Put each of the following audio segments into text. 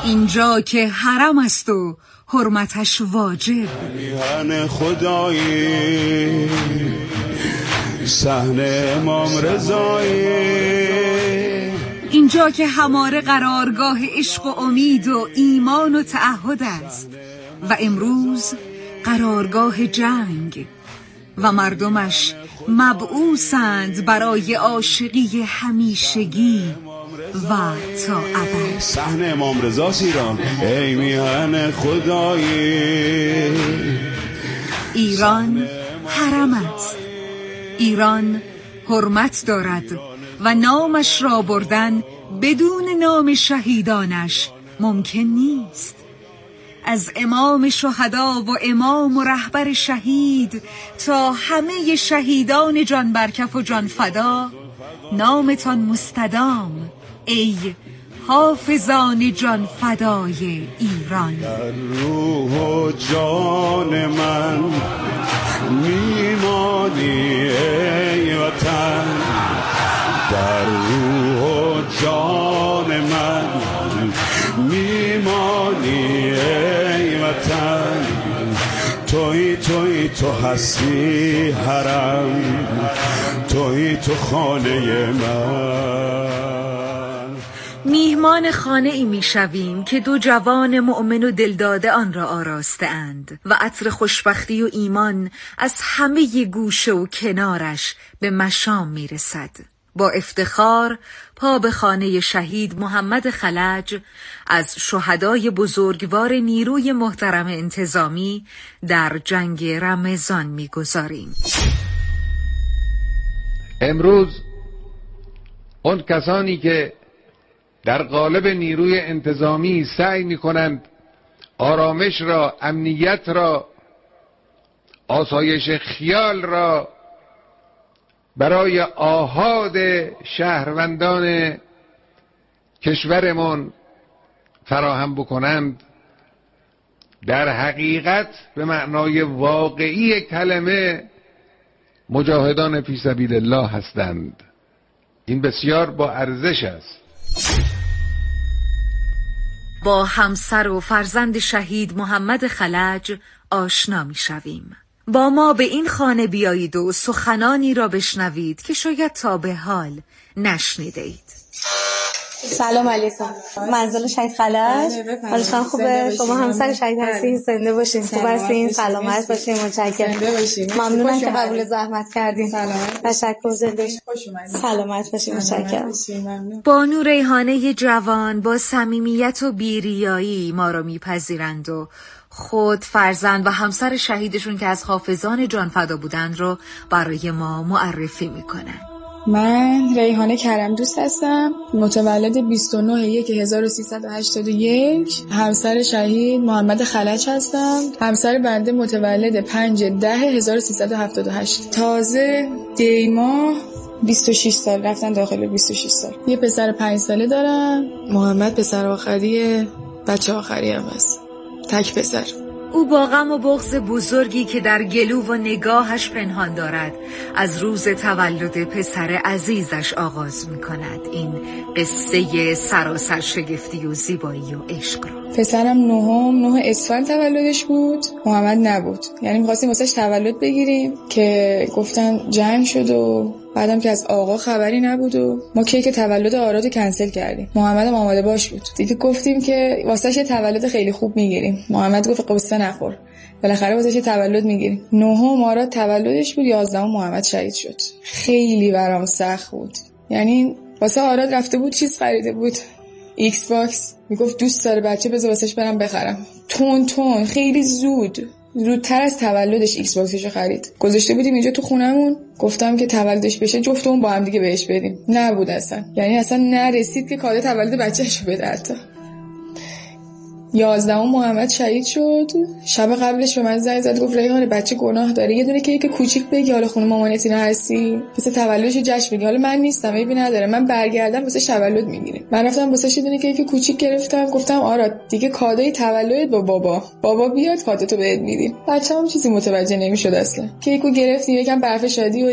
اینجا که حرم است و حرمتش واجب، میهن خدایی صحن امام رضایی، اینجا که هماره قرارگاه عشق و امید و ایمان و تعهد است و امروز قرارگاه جنگ و مردمش مبعوثند برای عاشقی همیشگی و تا ابد. صحن امام رضاست ایران، ای میهن خدایی. ایران حرم است، ایران حرمت دارد و نامش را بردن بدون نام شهیدانش ممکن نیست. از امام شهدا و امام و رهبر شهید تا همه شهیدان جان برکف و جان فدا، نامتان مستدام ای حافظان جان فدای ایران. در روح و جان من میمانی ای وطن، در روح و جان من میمانی ای وطن. توی تو هستی حرم، توی تو خانه من. میهمان خانه ای می شویم که دو جوان مؤمن و دلداده آن را آراسته اند و عطر خوشبختی و ایمان از همه گوشه و کنارش به مشام می رسد. با افتخار پا به خانه شهید محمد خلج از شهدای بزرگوار نیروی محترم انتظامی در جنگ رمضان می گذاریم. امروز اون کسانی که در قالب نیروی انتظامی سعی می کنند آرامش را، امنیت را، آسایش خیال را برای آحاد شهروندان کشورمان فراهم بکنند، در حقیقت به معنای واقعی کلمه مجاهدان فی سبیل الله هستند. این بسیار با ارزش است. با همسر و فرزند شهید محمد خلج آشنا می شویم. با ما به این خانه بیایید و سخنانی را بشنوید که شاید تا به حال نشنیده اید. سلام علیکم، منزل شهید خلج. حالتون خوبه؟ شما همسر شهید هستین؟ زنده باشین. خوب هستین؟ سلامت باشین. متشکرم. ممنونم که قبول زحمت کردین. تشکر. زنده باشین. سلامت باشین. متشکرم. بانو ریحانه جوان با صمیمیت و بیریایی ما را میپذیرند و خود، فرزند و همسر شهیدشون که از حافظان جان فدا بودند رو برای ما معرفی میکنن. من ریحانه کرم دوست هستم، متولد 29/1381، همسر شهید محمد خلج هستم. همسر بنده متولد 5/10/1378. تازه دیما 26 سال رفتن داخل 26 سال. یه پسر 5 ساله دارم. محمد پسر آخریه، بچه آخری هم هست، تک پسر. او با غم و بغض بزرگی که در گلو و نگاهش پنهان دارد از روز تولد پسر عزیزش آغاز می کند این قصه سراسر شگفتی و زیبایی و عشق را. پسرم 9 اسفند تولدش بود، محمد نبود. یعنی می‌خواستیم واسش تولد بگیریم که گفتن جنگ شد و بعدم که از آقا خبری نبود و ما کیک تولد آراد کنسل کردیم. محمد هم آماده باش بود. دیگه گفتیم که واسش یه تولد خیلی خوب میگیریم. محمد گفت قصه نخور، بالاخره واسش یه تولد میگیریم. 9 آراد تولدش بود، 11 محمد شهید شد. خیلی برام سخت بود. یعنی واسه آراد رفته بود چیز خریده بود، ایکس باکس. میگفت دوست داره بچه، بذار واسش برم بخرم. تون خیلی زودتر از تولدش ایکس باکسشو خرید. گذاشته بودیم اینجا تو خونمون، گفتم که تولدش بشه جفتمون با هم دیگه بهش بدیم. نبود اصلا، یعنی اصلا نرسید که کادو تولد بچه‌شو بده. حتی 11 محمد شهید شد. شب قبلش به من زنگ زد گفت ریحانه بچه گناه داره، یه دونه کیک کوچیک بگی، حالا خونه مامانتی نهستی پس تولدشو جشن بگی. حالا من نیستم، عیبی نداره، من برگردم واسه تولد میگیریم. من رفتم واسه یه دونه کیک کوچیک گرفتم، گفتم آراد دیگه کادوی تولدت با بابا بیاد کادوتو بهت میدیم. بچه‌م چیزی متوجه نمیشد اصلا. کیکو گرفتیم، یکم برف شادی و اینا.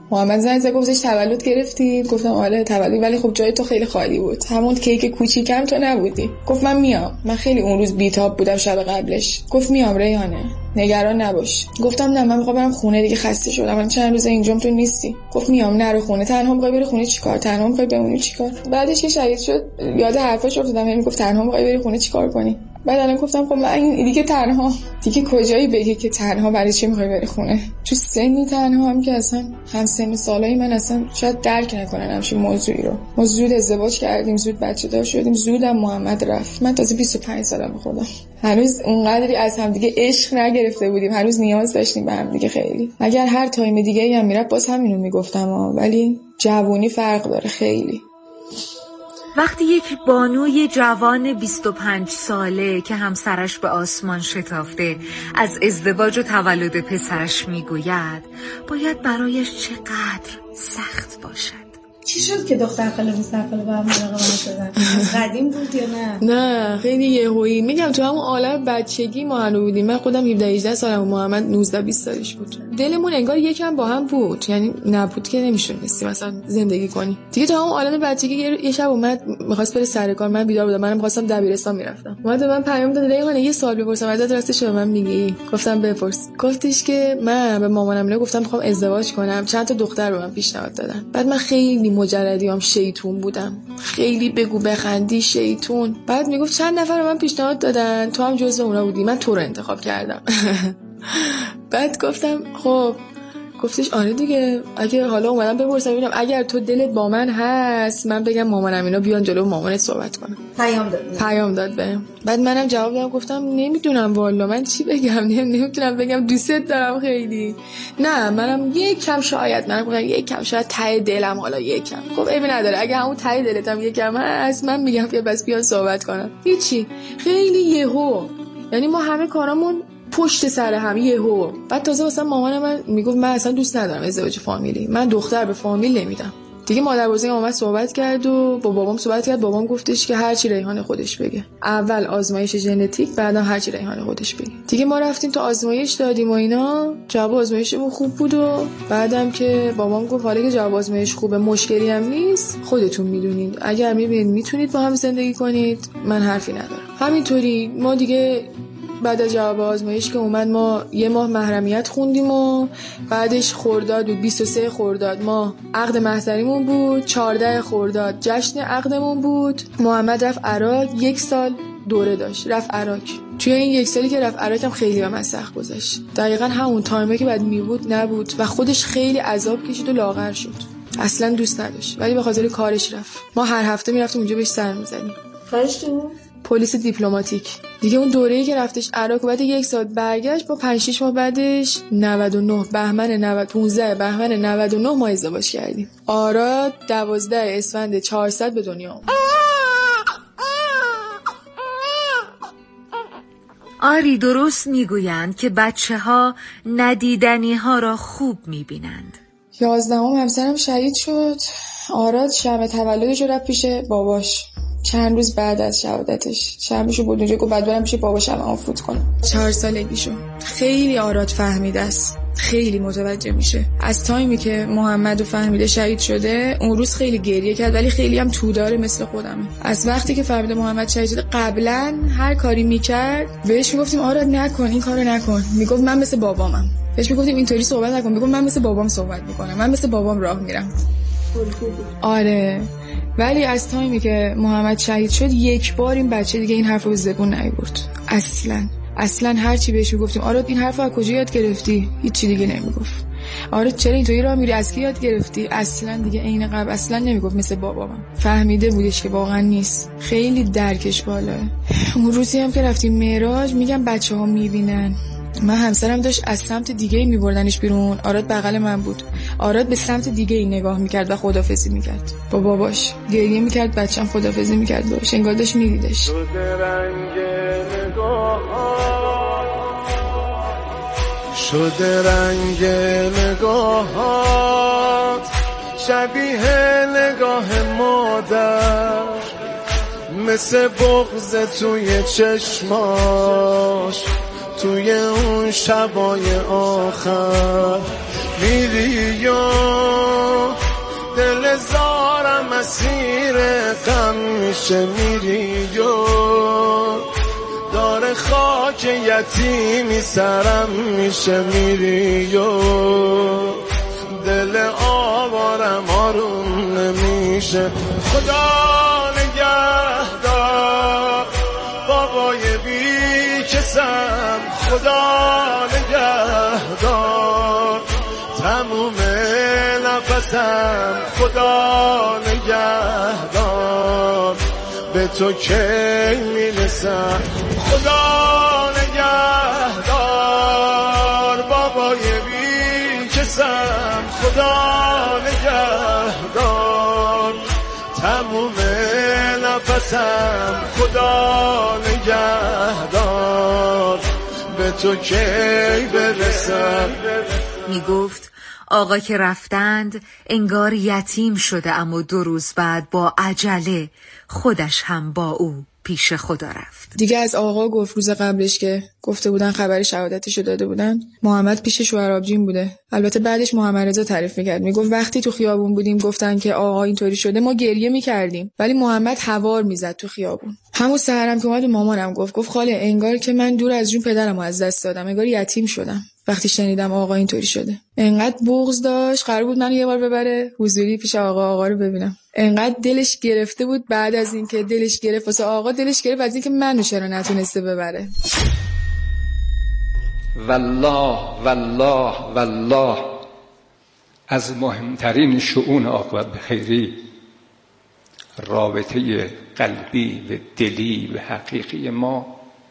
محمد زنگ زد گفتش تولد گرفتی؟ گفتم آره تولد، ولی خب جای تو خیلی خالی بود، همون کیک کوچیکم تو نبودی. گفت من میام. من خیلی اون روز بیتاب بودم شب قبلش. گفت میام ریحانه، نگران نباش. گفتم نه من میخوام برم خونه دیگه، خسته شدم، من چند روز اینجام تو نیستی. گفت میام. نرو خونه، تنها میخوای بری خونه چیکار؟ تنها میخوای بمونی چیکار؟ بعدش که شهید شد یاد حرفاش افتادم، میگفت تنها میخوای بری خونه چیکار کنی؟ بعد الان گفتم خب من دیگه تنها دیگه کجایی بگی که تنها برای چی میخوای بری خونه؟ تو سنی تنها هم که اصلا هم سن سالای من اصلا شاید درک نکنن همچین موضوعی رو. ما زود ازدواج کردیم، زود بچه دار شدیم، زودم محمد رفت. من تازه 25 سالم خودم. هنوز اونقدری از هم دیگه عشق نگرفته بودیم، هنوز نیاز داشتیم به هم دیگه خیلی. اگر هر تایم دیگه هم میرفت باز همینو میگفتم ولی جوونی فرق داره خیلی. وقتی یک بانوی جوان 25 ساله که همسرش به آسمان شتافته از ازدواج و تولد پسرش میگوید، باید برایش چقدر سخت باشد. چی شد که دختر خاله پسر خاله با هم مراقبت شدن؟ قدیم بود یا نه؟ نه خیلی یهویی. میگم تو همون عالم بچگی ما هنو بودیم. من خودم 17-18 سالم و محمد 19-20 سالش بود. دلمون انگار یکم با هم بود، یعنی نبود که نمیشونستیم مثلا زندگی کنی دیگه. تا همون عالم بچگی یه شب اومد می‌خواست بره سر کار، من بیدار بودم، منم می‌خواستم دبیرستان میرفتم. اومد من پیام داد ریحانه یه سوال بپرسم ازت، راستش به من میگی؟ گفتم بپرس. گفتش که من به مامانم گفتم می‌خوام ازدواج کنم، چند تا دختر به من پیشنهاد دادن. بعد من خیلی مجردیام شیطون بودم، خیلی بگو بخندی شیطون. بعد میگفت چند نفر به من پیشنهاد دادن، تو هم جزو اونا بودی، من تو رو انتخاب کردم. بعد گفتم خب. گفتش آره دیگه، اگه حالا اومدم بپرسم ببینم اگر تو دلت با من هست من بگم مامانم اینا بیان جلو مامانت صحبت کنم. پیام داد بهم. بعد منم جواب دادم گفتم نمیدونم والا من چی بگم، نمیتونم بگم دوستت دارم خیلی. نه منم یک کم شاید، منم گفتم یک کم شاید ته دلم، حالا یک کم. خب عیبی نداره اگه همون ته دلتم یک کم هست من میگم که بس بیان صحبت کنم. هیچی، خیلی یهو، یعنی ما همه کارامون پشت سر هم یهو. بعد تازه مثلا مامان من میگفت من اصلا دوست ندارم ازدواج فامیلی، من دختر به فامیل نمیدم. دیگه مادر بزرگم اومد صحبت کرد و با بابام صحبت کرد. بابام گفتش که هر چی ریحان خودش بگه، اول آزمایش ژنتیک بعدا هر چی ریحان خودش بگه. دیگه ما رفتیم تو آزمایش دادیم و اینا، جواب آزمایشمون خوب بود و بعدم که بابام گفت حالا که جواب آزمایش خوبه مشکلی هم نیست، خودتون میدونید، اگر میبینید میتونید با هم زندگی کنید من حرفی ندارم. همینطوری ما دیگه بعد از جواب آزمایش که اومد ما یه ماه محرمیت خوندیم و بعدش خرداد بود، 23 خرداد ما عقد محضریمون بود، 14 خرداد جشن عقدمون بود. محمد رفت عراق، 1 سال دوره داشت رفت عراق. توی این 1 سالی که رفت عراق هم خیلی به من سخت گذشت، دقیقاً همون تایمه که بعد میبود نبود و خودش خیلی عذاب کشید و لاغر شد، اصلا دوست نداشت ولی به خاطر کارش رفت. ما هر هفته میرفتیم اونجا بهش سر میزدیم. کارش تو پلیس دیپلماتیک. دیگه اون دوره‌ای که رفتش عراق بعد 1 سال برگشت، با 5-6 ماه بعدش 99 بهمن 15 بهمن 99 ما ازدواج کردیم. آراد 12 اسفند 400 به دنیا اومد. آری درست میگویند که بچه‌ها ندیدنی ها را خوب میبینند. 11 همسرم شهید شد. آراد شب تولدش رفت پیش باباش، چند روز بعد از شهادتش شبشو بود اونجا، گفت بعد برم پیش باباشم آفوت کنم. 4 سالگیشو. خیلی آراد فهمیده است، خیلی متوجه میشه. از تایمی که محمدو فهمیده شهید شده اون روز خیلی گریه کرد، ولی خیلی هم توداره مثل خودمه. از وقتی که فهمیده محمد شهید شده قبلا هر کاری میکرد بهش میگفتیم آراد نکن این کارو نکن، میگفت من مثل بابامم. بهش میگفتیم اینطوری صحبت نکن، میگفت من مثل بابام صحبت میکنم، من مثل بابام راه میرم. آره. ولی از تایمی که محمد شهید شد 1 بار این بچه دیگه این حرفو به زبون نیورد. اصلا هر چی بهش میگفتیم آراد این حرفو از کجا یاد گرفتی، هیچ چی دیگه نمیگفت. آراد چرا اینطوری راه میری، از کی یاد گرفتی، اصلا دیگه عین قبل اصلا نمیگفت مثل بابام. فهمیده بودش که واقعا نیست، خیلی درکش بالاه. اون روزی هم که رفتیم معراج میگم بچه‌ها میبینن، من همسرم داشت از سمت دیگه میبردنش بیرون، آراد بغل من بود. آراد به سمت دیگه نگاه میکرد و خدافظی میکرد با باباش، گریه میکرد، بچه‌م خدافظی میکرد باش، انگار داشت میدیدش. شده رنگ نگاهات شبیه نگاه مادر، مثل بغض توی چشماش توی اون شبای آخر. میری یا اسیر غم میشه میری و داره خاک یتیمی سرم میشه میری و دل آوارم آروم نمیشه. خدا نگهدار بابای بی کسم، خدا نگهدار تموم نفسم، خدا نگهدار به تو کی میرسم. خدا نگهدار بابای بی کسم، خدا نگهدار تموم نفسم، خدا نگهدار به تو کی برسم. می گفت آقا که رفتند انگار یتیم شده، اما 2 روز بعد با عجله خودش هم با او پیش خدا رفت. دیگه از آقا گفت روز قبلش که گفته بودن خبر شهادتشو داده بودن محمد پیش شوهر آبجین بوده. البته بعدش محمد رضا تعریف میکرد، میگفت وقتی تو خیابون بودیم گفتن که آقا اینطوری شده ما گریه میکردیم ولی محمد هوار میزد تو خیابون. همون سحرم که اومد مامانم گفت خاله انگار که من دور از جون پدرمو از دست دادم، انگار یتیم شدم وقتی شنیدم آقا اینطوری شده. انقدر بغض داشت، قرار بود منو یه بار ببره حضوری پیش آقا رو ببینم. انقدر دلش گرفته بود بعد از اینکه دلش گرفت واسه آقا، دلش گرفت از اینکه منو چرا نتونسته ببره. والله والله والله از مهمترین شؤون عاقبت بخیری رابطه قلبی و دلی و حقیقی ما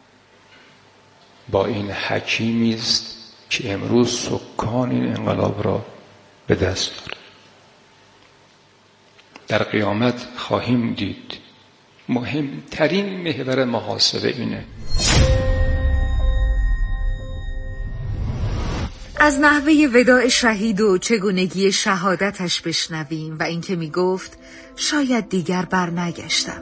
با این حکیمی است که امروز سکان این انقلاب را به دست دارد. در قیامت خواهیم دید مهمترین محور محاسبه اینه. از نحوه وداع شهید و چگونگی شهادتش بشنویم و اینکه می گفت شاید دیگر بر نگشتم،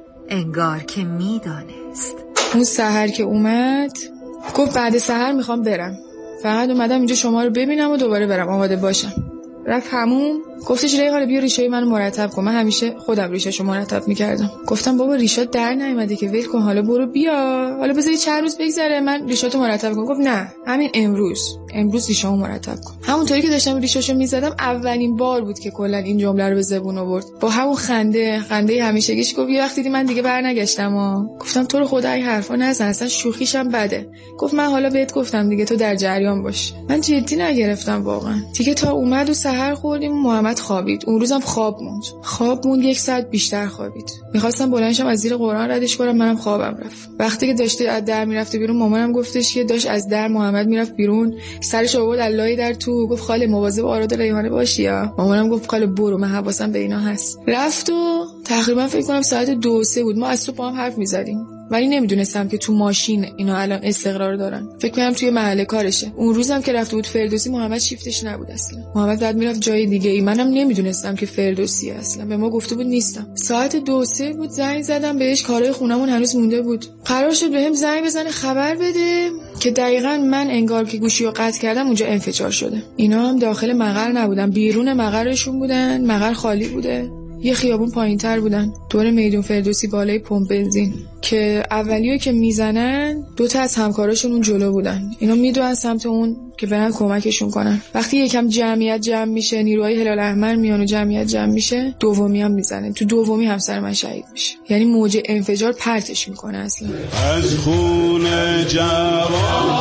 انگار که می دانست. اون سحر که اومد گفت بعد سحر میخوام برم، فقط اومدم اینجا شما رو ببینم و دوباره برم، آماده باشم. رفت همون، گفتش ریحانه بیا ریشه منو مرتب کن. من همیشه خودم ریشه‌شو مرتب میکردم. گفتم بابا ریشات در نیومده که، ول کن، حالا برو بیا، حالا بذار چند روز بگذره من ریشاتو مرتب کنم. گفت نه همین امروز ریشه‌مو مرتب کن. همونطوری که داشتم ریشه‌شو میزدم اولین بار بود که کلا این جمله رو به زبون آورد، با همون خنده همیشگیش گفت یه وقتی من دیگه برنگشتم. گفتم تو رو خدا این حرفا نزن، اصلا شوخیشم بده. گفت من حالا بهت گفتم دیگه، تو در جریان باش. من جدی نگرفتم واقعا دیگه. تا اومد و سحر خوردیم، محمد خوابید. اون روزم خواب موند 1 ساعت بیشتر خوابید. میخواستم بلندشم از زیر قرآن ردش کنم، منم خوابم رفت. وقتی که داشته از در میرفته بیرون، مامانم گفتش که داشت از در محمد میرفت بیرون، سرش آورد الله در تو، گفت خاله مواظب آراد ریحانه باشی یا. مامانم گفت خاله برو، من حواسم به اینا هست. رفت و تقریبا فکر کنم ساعت 2-3 بود. ما از صبح با هم حرف میزدیم ولی نمیدونستم که تو ماشین اینا الان استقرار دارن. فکر کنم توی محل کارشه. اون روزم که رفته بود فردوسی، محمد شیفتش نبود اصلا. محمد بعد میرفت جای دیگه ای. منم نمیدونستم که فردوسی اصلا. به ما گفته بود نیستم. ساعت 2-3 بود، زنگ زدم بهش، کارهای خونمون هنوز مونده بود. قرار شد بهم زنگ بزنه خبر بده که دقیقاً من انگار که گوشیو قطع کردم اونجا انفجار شده. اینا هم داخل مقر نبودن، بیرون مقرشون بودن. مقر خالی بوده. یه خیابون پایین‌تر بودن، دور میدون فردوسی بالای پمپ بنزین، که اولیو که میزنن 2 تا از همکاراشون اون جلو بودن. اینا میدونن سمت اون که برن کمکشون کنن. وقتی یکم جمعیت جمع میشه، نیروهای هلال احمر میان و جمعیت جمع میشه، دومی هم میزنه. تو دومی همسر من شهید میشه. یعنی موج انفجار پرتش میکنه اصلا. از خون جوانان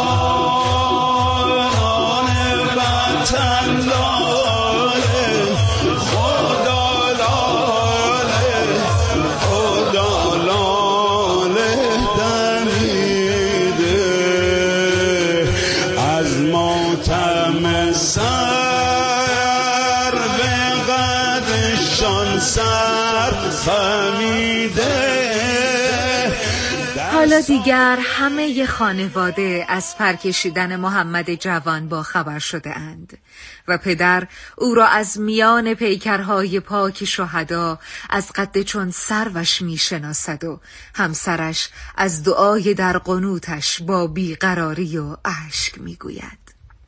وطن حالا دیگر همه خانواده از پرکشیدن محمد جوان با خبر شده اند و پدر او را از میان پیکرهای پاک شهدا از قد چون سروش می شناسد و همسرش از دعای در قنوتش با بیقراری و اشک می گوید.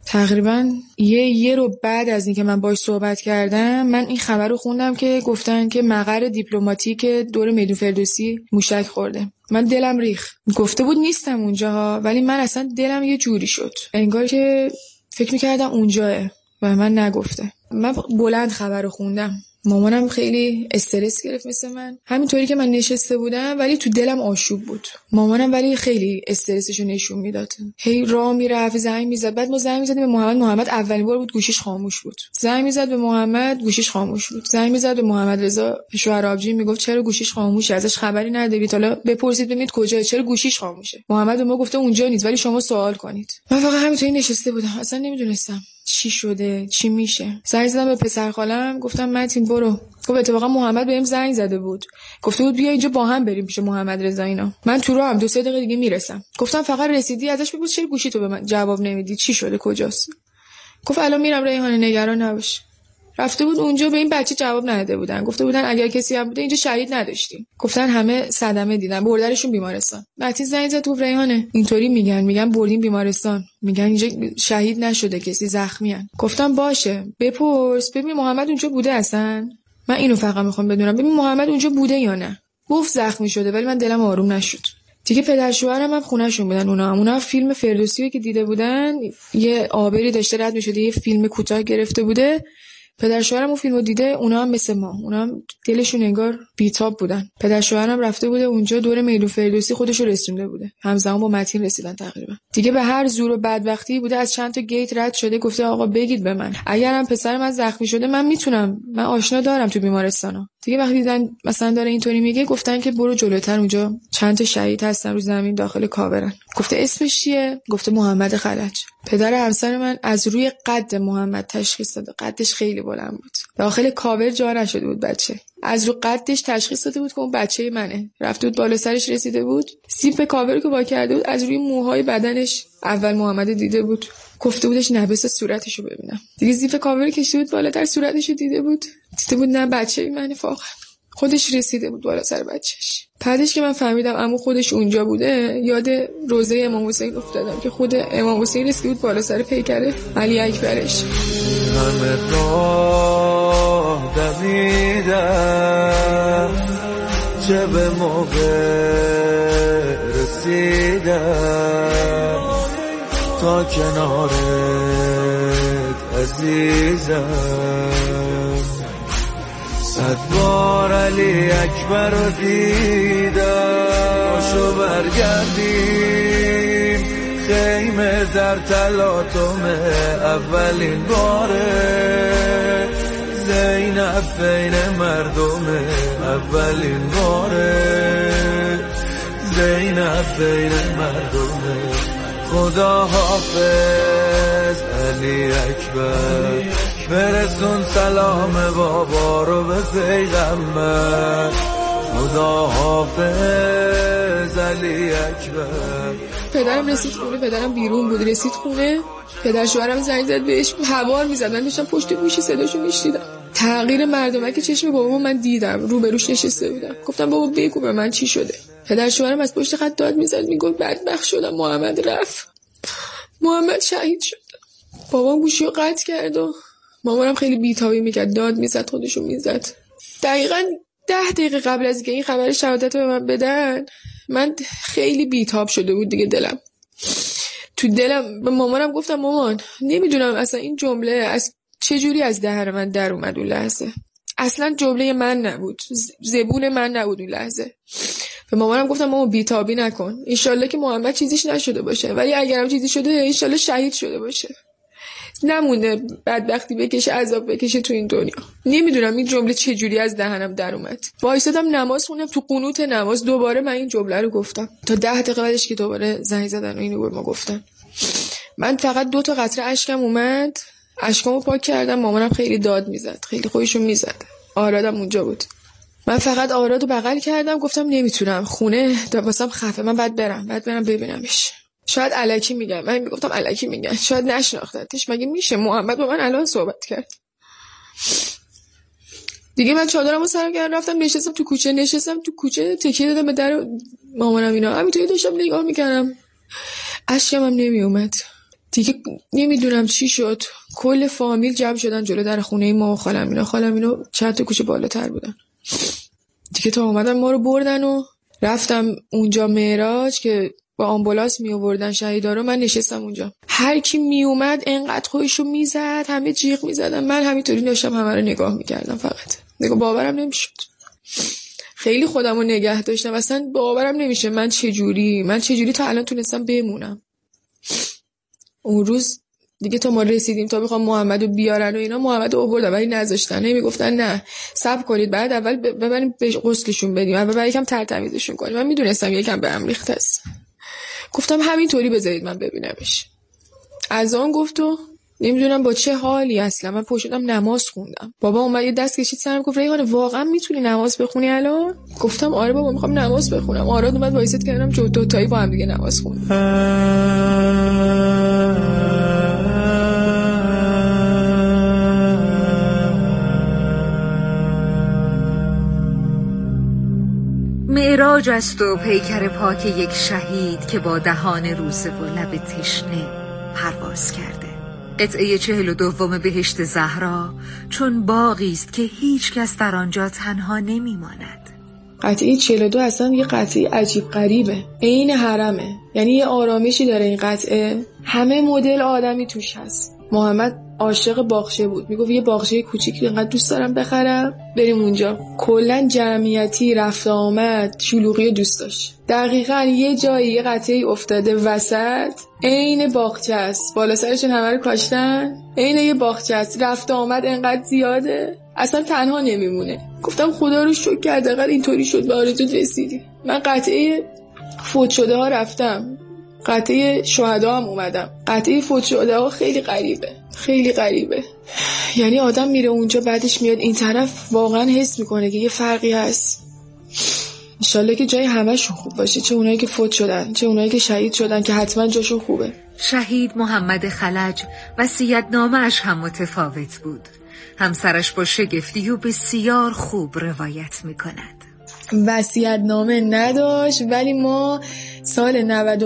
تقریبا یه رو بعد از اینکه من باهاش صحبت کردم، من این خبر رو خوندم که گفتن که مقر دیپلماتیک دور میدون فردوسی موشک خورده. من دلم ریخت. گفته بود نیستم اونجا، ولی من اصلا دلم یه جوری شد انگار که فکر می‌کردم اونجاه و من نگفته. من بلند خبر رو خوندم. مامانم خیلی استرس گرفت مثل من، همینطوری که من نشسته بودم ولی تو دلم آشوب بود. مامانم ولی خیلی استرسشو نشون میداد، هی راه میرفت، زنگ میزد. بعد ما زنگ میزدیم به محمد اولین بار بود گوشیش خاموش بود. زنگ میزد به محمد گوشیش خاموش بود. زنگ میزد به محمد رضا شوهر آبجی میگفت چرا گوشیش خاموشه، ازش خبری ندارید، حالا بپرسید ببینید کجاست، چرا گوشیش خاموشه. محمد ما گفته اونجا نیست ولی شما سوال کنید. من فقط همینطوری نشسته بودم، اصلا نمیدونستم چی شده چی میشه. زنگ زدم به پسر خالم، گفتم متین برو. گفت اتفاقا محمد بهم زنگ زده بود، گفته بود بیا اینجا با هم بریم پیش محمد رضا اینا. من تو راهم 2-3 دقیقه دیگه میرسم. گفتم فقط رسیدی ازش بپرس چرا گوشی تو به من جواب نمیدی، چی شده کجاست. گفت الان میرم ریحانه نگران نباش. رفته بود اونجا، به این بچه جواب نداده بودن، گفته بودن اگر کسی هم بوده اینجا شهید نداشتیم. گفتن همه صدمه دیدن، بردرشون بیمارستان. متین زنگ زد گفت ریحانه اینطوری میگن بردیم بیمارستان، میگن اینجا شهید نشده کسی، زخمی ان. گفتم باشه بپرس ببین محمد اونجا بوده اصلا، من اینو فقط میخوام بدونم ببین محمد اونجا بوده یا نه. گفت زخمی شده، ولی من دلم آروم نشد. دیگه پدر شوهرم هم خونه‌شون بودن، اونا فیلم فردوسی که دیده بودن، یه آبری داشته رد می‌شده، یه فیلم کوتاه گرفته بوده. پدر شوهرم اون فیلمو دیده، اونا هم مثل ما، اونا هم دلشون انگار بیتاب بودن. پدر شوهرم رفته بوده اونجا دور میدون فردوسی خودشو رسونده بوده، همزمان با متین رسیدن تقریبا. دیگه به هر زور و بدبختی بوده از چند تا گیت رد شده، گفته آقا بگید به من اگرم پسرم از زخمی شده من میتونم، من آشنا دارم تو بیمارستانا. دیگه وقتی دیدن مثلا داره اینطوری میگه، گفتن که برو جلوتر اونجا چند تا شهید هستن رو زمین داخل کاورن. گفته اسمش چیه؟ گفته محمد خلج. پدر همسر من از روی قد محمد تشخیص داده، قدش خیلی بلند بود، داخل کاور جا نشده بود بچه، از رو قدش تشخیص داده بود که اون بچه منه. رفته بود بالا سرش رسیده بود، سیب کاور که وا کرده بود از روی موهای بدنش اول محمد دیده بود، گفته بودش نبس صورتشو ببینم. دیگه زیپ کاور کشیده بود بالاتر، صورتشو دیده بود نه بچه منه، واقعا خودش رسیده بود بالا سر بچهش. بعدش که من فهمیدم عمو خودش اونجا بوده، یاد روزه امام حسین افتادم که خود امام حسین رسیده بود بالا سر پیکر علی اکبرش. همه راه دویدم چه به موقع رسیدم تا کنارت عزیزم. 100 بار علی اکبر رو دیدم، باشو برگردیم خیمه در تلاطم اولین باره، زینب بین مردم اولین باره، زینب بین مردم. خدا حافظ علی اکبر، برسون سلام بابا رو به پیغمبر. خدا حافظ علی اکبر. پدرم رسید خونه، پدرم بیرون بود، رسید خونه، پدر شوهرم زنگ زد بهش، هوار میزد، من داشتم پشت گوشی صداشو میشنیدم. تغییر مردمک چشم بابامو من دیدم، روبروش نشسته بودم. گفتم بابا بگو به من چی شده. پدر شوهرم از پشت خط داد میزد، میگفت بدبخت شدم، محمد رفت، محمد شهید شد. بابام گوشیو قطع کرد و مامانم خیلی بیتابی میکرد، داد میزد، خودشو میزد. دقیقاً 10 دقیقه قبل از اینکه این خبر شهادت به من بدن، من خیلی بیتاب شده بود دیگه دلم. تو دلم به مامانم گفتم مامان نمیدونم اصلا این جمله از چه جوری از دهن من در اومد اون لحظه. اصلا جمله من نبود، زبون من نبود اون لحظه. به مامانم گفتم مامان بیتابی نکن، انشالله که محمد چیزیش نشده باشه، ولی اگرم چیزی شده انشالله شهید شده باشه، نمونه بدبختی بکشه، عذاب بکشه تو این دنیا. نمیدونم این جمله چه جوری از دهنم در اومد. وایسادم نماز خوندم، تو قنوت نماز دوباره من این جمله رو گفتم، تا 10 دقیقه بعدش که دوباره زنگ زدن و اینو به ما گفتن. من فقط 2 تا قطره اشکم اومد، اشکامو پاک کردم. مامانم خیلی داد میزد، خیلی خودشو میزد. آرادم اونجا بود. من فقط آرادو بغل کردم، گفتم نمیتونم، خونه واسم خفه، من بعد برم ببینمش. شاید الکی میگن، من میگفتم الکی میگن، شاید نشناختتش، مگه میشه محمد با من الان صحبت کرد. دیگه من چادرمو سرم کردم، رفتم نشستم تو کوچه تکیه دادم به در مامانم. اینا همینطوری داشتم نگاه میکردم، اشکم هم نمی اومد. دیگه نمیدونم چی شد، کل فامیل جمع شدن جلو در خونه ما و خالم چند تا کوچه بالاتر بودن دیگه. تا اومدن ما رو بردن و رفتم اونجا معراج که با آمبولانس می آوردن شهیدا رو. من نشستم اونجا، هر کی می اومد انقدر خودشو میزد، همه جیغ میزدن، من همینطوری داشتم همه رو نگاه میکردم. فقط دیگه باورم نمیشد، خیلی خودم رو نگه داشتم، اصلا باورم نمیشه من چجوری تا الان تونستم بمونم. اون روز دیگه تا ما رسیدیم تا بخوام محمدو بیارن و اینا، محمدو آوردن ولی نذاشتن، میگفتن نه صبر کنید، بعد اول ببریم به غسلشون بدیم، اول بعد یکم ترتمیزشون کنیم. من میدونستم یکم به هم ریخته است، گفتم همینطوری بذارید من ببینمش. از آن گفت و نمیدونم با چه حالی اصلا من پشتم نماز خوندم. بابا اومد یه دست کشید سرم گفت ریحانه واقعا میتونی نماز بخونی الان؟ گفتم آره بابا میخوام نماز بخونم. آراد اومد وایساد کردم دو تایی با هم دیگه نماز خوندیم. معراج است و پیکر پاک یک شهید که با دهان روزه و لب تشنه پرواز کرده. قطعه 42 بهشت زهرا چون باغی است که هیچ کس در آنجا تنها نمیماند. قطعه 42 اصلا یه قطعه عجیب غریبه، عین حرمه، یعنی یه آرامشی داره این قطعه، همه مدل آدمی توش هست. محمد عاشق باغچه بود، میگفت یه باغچه کوچیکی اینقدر دوست دارم بخرم بریم اونجا. کلا جمعیتی، رفت آمد، شلوغی دوست داشت. دقیقاً یه جایی یه قطعه افتاده وسط، عین باغچه است، بالا سرشون همه رو کاشتن، عین یه باغچه است، رفت آمد انقدر زیاده اصلا تنها نمیمونه. گفتم خدا رو شکر که حداقل اینطوری شد به آرزوت رسیدی. من قطعه فوت شده ها رفتم، قطعه شهدا هم اومدم. قطعه فوت شده ها خیلی غریبه، یعنی آدم میره اونجا بعدش میاد این طرف، واقعا حس میکنه که یه فرقی هست. انشالله که جای همه‌شون خوب باشه، چه اونایی که فوت شدن چه اونایی که شهید شدن که حتما جاشون خوبه. شهید محمد خلج وصیت‌نامه‌اش هم متفاوت بود. همسرش با شگفتی و بسیار خوب روایت میکند. وصیت‌نامه نداشت ولی ما سال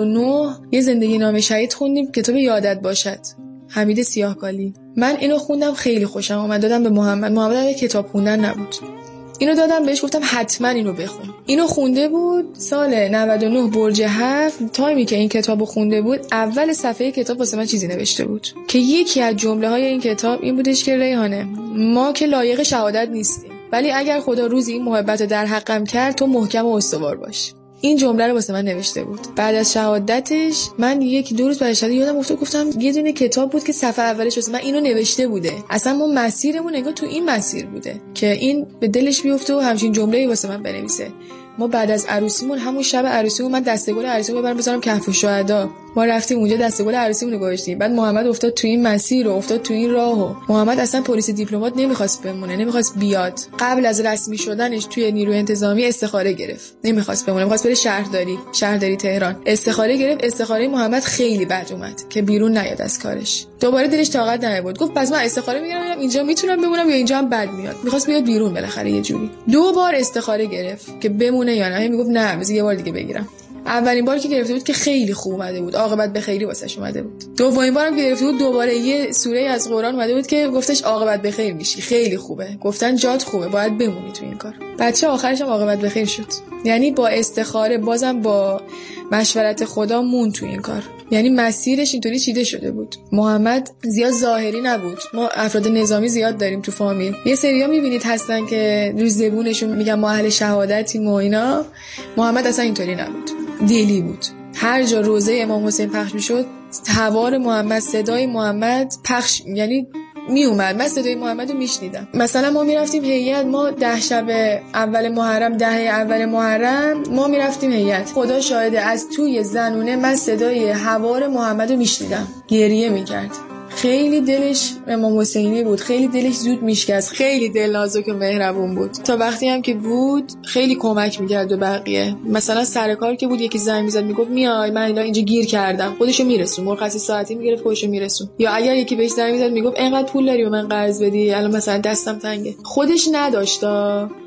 99 یه زندگی نامه شهید خوندیم، کتاب یادت باشد، حمید سیاهکالی. من اینو خوندم، خیلی خوشم اومد، دادم به محمد کتاب خوندن نبود، اینو دادم بهش، گفتم حتما اینو بخون. اینو خونده بود سال 99 برج 7. تایمی که این کتابو خونده بود اول صفحه کتاب واسه من چیزی نوشته بود که یکی از جمله‌های این کتاب این بودش که ریحانه ما که لایق شهادت نیستیم، ولی اگر خدا روزی این محبت رو در حقم کرد تو محکم و استوار باش. این جمله رو واسه من نوشته بود. بعد از شهادتش من یک دو روز بعدش یادم افتاد، گفتم یه دونه کتاب بود که صفحه اولش واسه من اینو نوشته بوده، اصلا ما مسیرمون انگار تو این مسیر بوده که این به دلش بیفته و همچین جمله‌ای واسه من بنویسه. ما بعد از عروسیمون، همون شب عروسیمون، من دسته‌گل عروسیمو ببرم بذارم کهف الشهدا، ما رفتیم اونجا دسته‌گل عروسیمون رو گذاشتیم. بعد محمد افتاد تو این مسیر و افتاد تو این راهو. محمد اصلا پلیس دیپلمات نمیخواست بمونه، نمیخواست بیاد. قبل از رسمی شدنش توی نیروی انتظامی استخاره گرفت، نمیخواست بمونه، میخواست بره شهرداری تهران. استخاره گرفت، استخاره محمد خیلی بد اومد که بیرون نیاد از کارش. دوباره دلش طاقت نیاورد، گفت پس من استخاره میگیرم اینجا میتونم بمونم یا اینجا هم بد میاد. میخواست بیاد بیرون بالاخره یه جوری. دو بار استخاره گرفت که بمونه یا نه، میگفت نه بذار یه بار دیگه بگیرم. اولین بار که گرفته بود که خیلی خوب اومده بود، عاقبت به خیری واسش اومده بود. دومین بارم که گرفته بود دوباره یه سوره از قرآن اومده بود که گفتش عاقبت به خیر میشی، خیلی خوبه، گفتن جات خوبه، باید بمونی تو این کار. بچه آخرش هم عاقبت به خیر شد، یعنی با استخاره بازم با مشورت خدا مون تو این کار، یعنی مسیرش اینطوری چیده شده بود. محمد زیاد ظاهری نبود، ما افراد نظامی زیاد داریم تو فامیل، یه سریا میبینید هستن که روز زبونشون میگن ما اهل شهادتیم و اینا. محمد اصلا اینطوری نبود، دلی بود. هر جا روزه امام حسین پخش میشد هوار محمد، صدای محمد پخش، یعنی می اومد، من صدای محمد رو میشنیدم. مثلا ما میرفتیم هیئت، ما 10 شب اول محرم، 10 اول محرم ما میرفتیم هیئت، خدا شاهده از توی زنونه من صدای هوار محمد رو میشنیدم، گریه میکرد. خیلی دلش امام حسینی بود، خیلی دلش زود میشکست، خیلی دل نازک و مهربون بود. تا وقتی هم که بود خیلی کمک میکرد به بقیه. مثلا سر کار که بود یکی زنگ میزد میگفت میای من اینجا گیر کردم، خودشو میرسون، مرخصی ساعتی میگرفت خودشو میرسون. یا اگر یکی بهش زنگ میزد میگفت اینقدر پول داری به من قرض بدی الان مثلا دستم تنگه، خودش نداشت،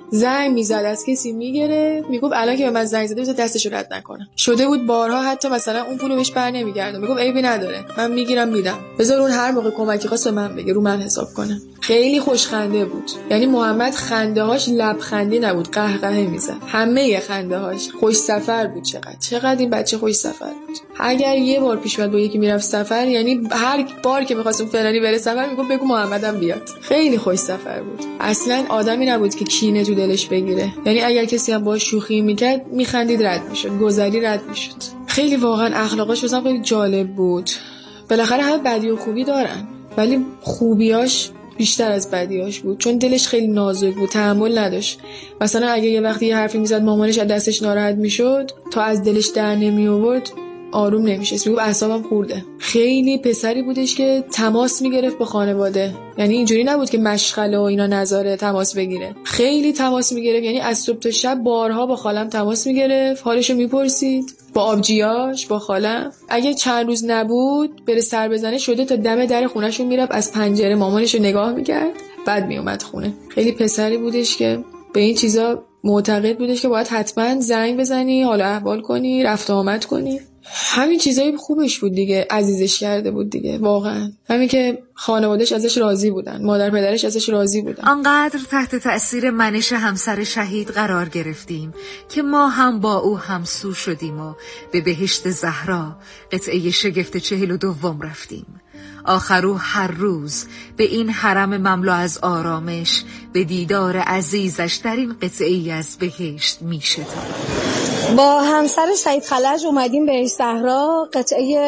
زنگ میزد، از کسی میگره، میگفت الان که به من زنگ زده بذار دستشو رد نکنم. شده بود بارها حتی مثلا اون پولو بهش برنمیگردم، میگفت عیبی نداره من میگیرم میدم، بذار اون هر موقع کمکی خواست به من بگه، رو من حساب کنه. خیلی خوشخنده بود. یعنی محمد خنده‌هاش لبخندی نبود، قهقهه میزد. همه خنده‌هاش خوش سفر بود. چقدر این بچه خوش سفر بود. اگر یه بار پیش اومد با یکی میرفت سفر، یعنی هر بار که می‌خواست اون فلانی بره سفر میگفت بگو محمدم بیاد. خیلی خوش سفر بود. اصلا آدمی نبود که کینه تو دلش بگیره. یعنی اگر کسی هم باهاش شوخی میکرد میخندید رد میشد، گذری رد میشد. خیلی واقعا اخلاقش واسم خیلی جالب بود. بالاخره همه بدی و خوبی دارن، ولی خوبیاش بیشتر از بدیاش بود، چون دلش خیلی نازک بود، تحمل نداشت. مثلا اگه یه وقتی یه حرفی میزد مامانش از دستش ناراحت میشد، تا از دلش در نمی آورد آروم نمیشه. میگفت اعصابم خورده. خیلی پسری بودش که تماس میگرفت با خانواده. یعنی اینجوری نبود که مشغله و اینا نذاره تماس بگیره. خیلی تماس میگرفت. یعنی از صبح تا شب بارها با خالم تماس میگرفت، حالشو میپرسید، با آبجیاش، با خالم. اگه چند روز نبود بره سر بزنه، شده تا دم در خونهشون میرفت، از پنجره مامانشو نگاه میکرد، بعد میومد خونه. خیلی پسری بودش که به این چیزا معتقد بودش که باید حتما زنگ بزنی، حالا احوال کنی، رفت آمد کنی. همین چیزای خوبش بود دیگه، عزیزش کرده بود دیگه. واقعا همین که خانواده‌اش ازش راضی بودن، مادر پدرش ازش راضی بودن. آنقدر تحت تأثیر منش همسر شهید قرار گرفتیم که ما هم با او همسو شدیم و به بهشت زهرا قطعه شگفت 42 رفتیم. آخر او هر روز به این حرم مملو از آرامش، به دیدار عزیزش در این قطعه از بهشت می‌شتابید. با همسر شهید خلج اومدیم بهشت زهرا، قطعه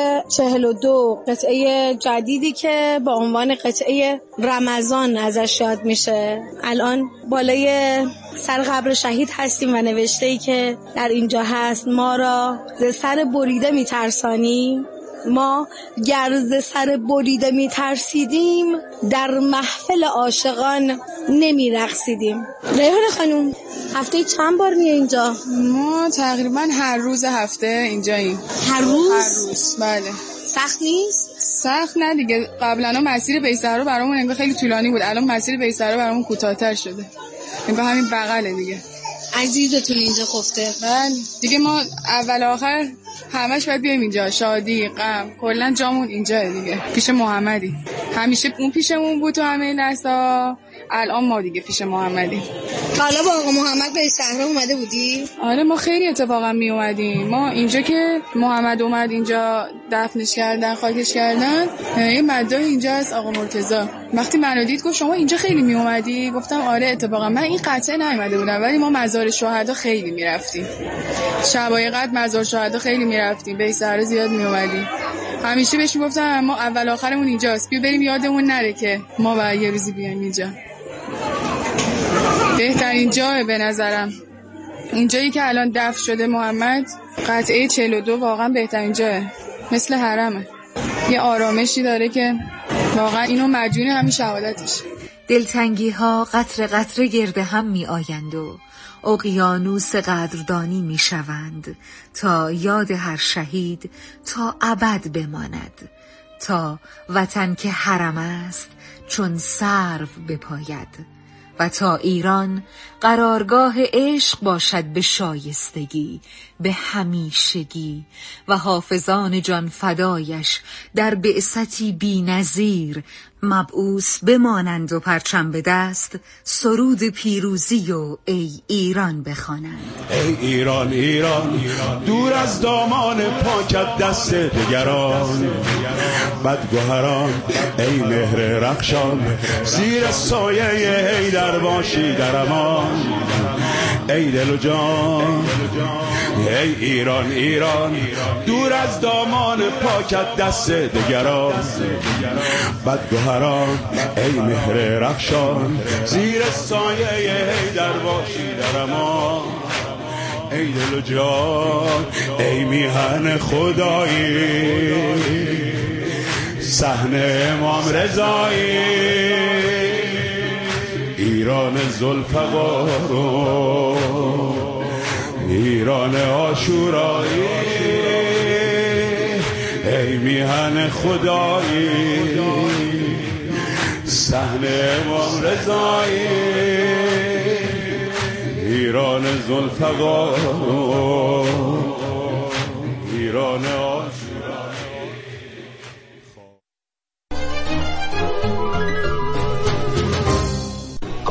42، قطعه جدیدی که با عنوان قطعه رمضان ازش یاد میشه. الان بالای سر قبر شهید هستیم و نوشته‌ای که در اینجا هست: ما را ز سر بریده میترسانی، ما گر ز سر بریده میترسیدیم، در محفل عاشقان نمیرقصیدیم. ریحان خانوم هفته چند بار میای اینجا؟ ما تقریبا هر روز هفته اینجاییم. هر روز؟ هر روز، بله. سخت نیست؟ سخت نه دیگه. قبلا مسیر بیسرا برامون انگار خیلی طولانی بود، الان مسیر بیسرا برامون کوتاه‌تر شده، انگار همین بغله دیگه. عزیزتون اینجا خفته؟ بله دیگه، ما اول آخر همش باید بیایم اینجا، شادی، غم، کلا جامون اینجا دیگه، پیش محمدی. همیشه اون پیشمون بود تو همه لحظه‌ها، الان ما دیگه پیش محمدی. حالا با آقا محمد به صحرا اومده بودی؟ آره ما خیلی اتفاقا می اومدیم. ما اینجا که محمد اومد اینجا دفنش کردن، خاکش کردن، یه مداح اینجا هست آقا مرتضی. وقتی منو دید گفت شما اینجا خیلی می اومدی؟ گفتم آره اتفاقا من این قطعه نیومده بودم، ولی ما مزار شهدا خیلی می رفتیم. شبای قدر مزار شهدا خیلی می رفتیم، به صحرا زیاد می اومدیم. همیشه بهش میگفتم ما اول آخرمون اینجاست، بیا بریم یادمون نره که ما باید یه روزی بیایم اینجا. بهترین جاه به نظرم اینجایی که الان دفن شده محمد، قطعه 42 واقعا بهترین جاه، مثل حرمه. یه آرامشی داره که واقعا اینو مدیون همین شهادتش. دلتنگی ها قطره قطره گرد هم می آیند و اقیانوس قدردانی می شوند تا یاد هر شهید تا ابد بماند، تا وطن که حرم است چون سرو بپاید، و تا ایران قرارگاه عشق باشد به شایستگی، به همیشگی، و حافظان جان فدایش در بعثتی بی نظیر مبعوث بمانند و پرچم به دست سرود پیروزی و ای ایران بخوانند. ای ایران ایران دور از دامان پاکت دست دگران، بدگوهران ای مهر رخشان، زیر سایه حیدر باشی در امان. ای دل و جان ای ایران ایران دور از دامان پاکت دست دگران، بدگوهران ای مهر رخشان، زیر سایه حیدر باشی در امان. ای دل و جان ای میهن خدایی، صحن امام رضایی، ایران ذوالفقار و ایران عاشورایی. ای میهن خدایی، صحن امام رضایی، ایران ذوالفقار، ایران